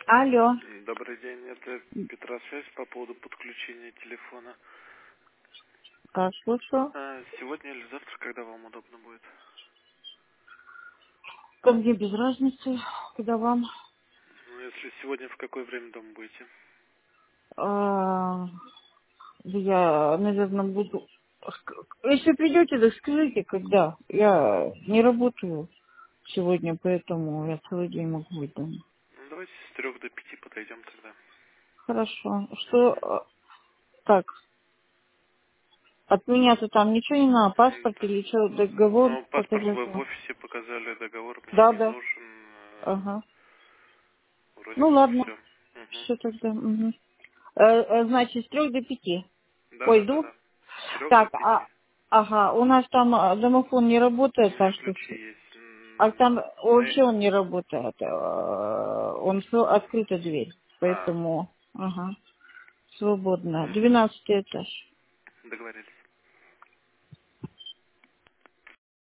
Алло. Добрый день, это Петра связь по поводу подключения телефона. Так, слушаю. Сегодня или завтра, когда вам удобно будет? Ко мне без разницы, когда вам. Ну, если сегодня, в какое время дома будете? А, я, наверное, буду... Если придете, так скажите, когда. Я не работаю сегодня, поэтому я целый день могу быть дома. Ну, давайте с 3 до 5 подойдем тогда. Хорошо. Что... Так, от меня-то там ничего не надо, паспорт или что, договор Ну, паспорт показать вы в вам? офисе показали, договор мне Да, не да. нужен. Ага. Вроде Ну как ладно. все. Все тогда. Угу. Значит, с 3 до 5. Пойду. Да. С 3 до Так, 5. ага, у нас там домофон не работает, У меня так что... ключи есть. А там вообще он не работает. Он открыта дверь, А, поэтому, ага, свободно. угу. 12 этаж. Договорились.